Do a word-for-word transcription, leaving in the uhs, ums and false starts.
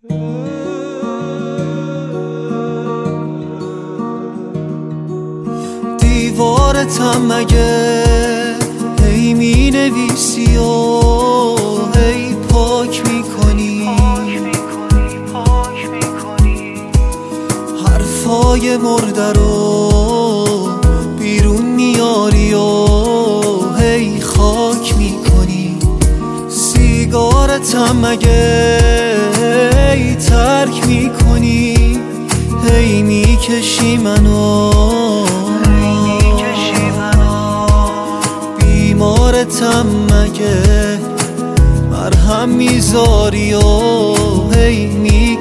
دیوارتم مگه هی می نویسی و هی پاک میکنی، حرفای مرده رو بیرون میاری و هی خاک میکنی. سیگارتم مگه هی ترک میکنی، هی میکشی منو، بیمارتم مگه مرهم میذاری و هی می